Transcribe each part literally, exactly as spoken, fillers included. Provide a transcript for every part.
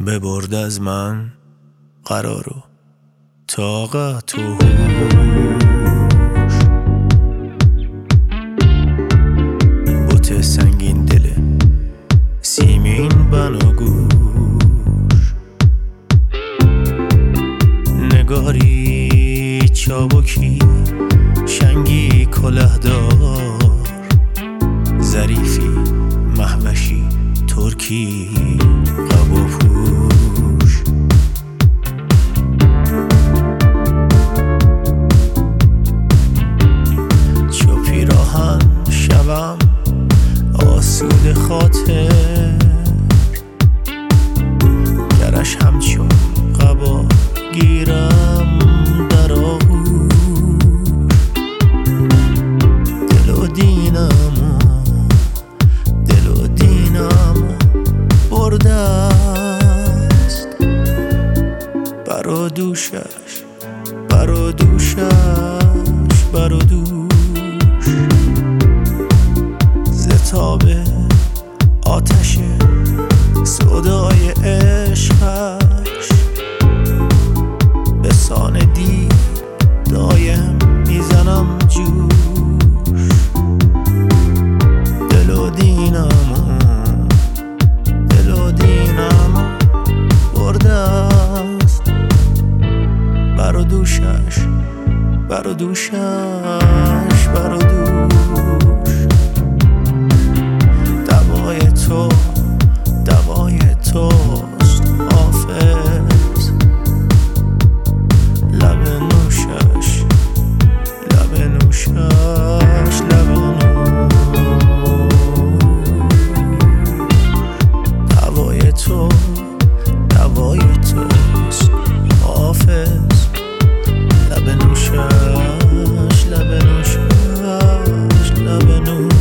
ببرد از من قرار و طاقت و هوش. بت سنگین دل سیمین بناگوش، نگاری چابکی شنگی کلهدار، ظریفی محوشی ترکی قب و پوش. چو پیراهن شوم آسود خاطر، گرش همچون قبا گیرم در آغوش. دل و دینم دل و دینم برده است، بر و دوشش بر و دوشش بر و دوش. ز آتش سودای عشقش به سان دی دایم میزنم جوش. دل و دینم دل و دینم برده است، بر و دوشش بر و دوشش بر و دوش. دوای تو دوای توست حافظ، لب نوشش لب نوشش لب نوش. دوای تو دوای توست حافظ، لب نوشش لب نوشش لب نوش.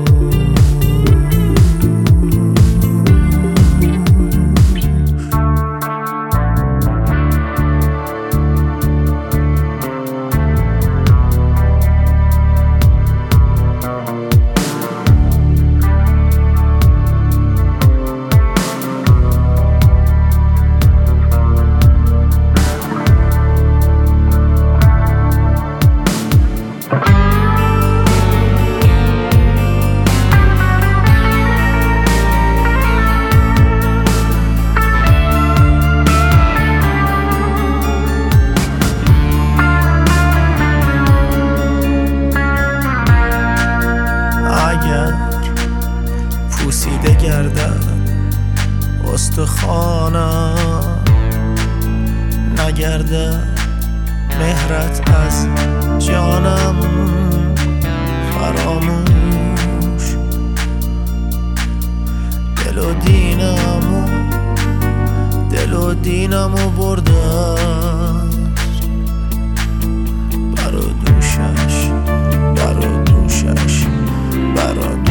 پوسیده گردد استخوانم، نگردد مهرت از جانم فراموش. دل و دینم دل و دینم برده بر و دوشش بر و دوشش بر و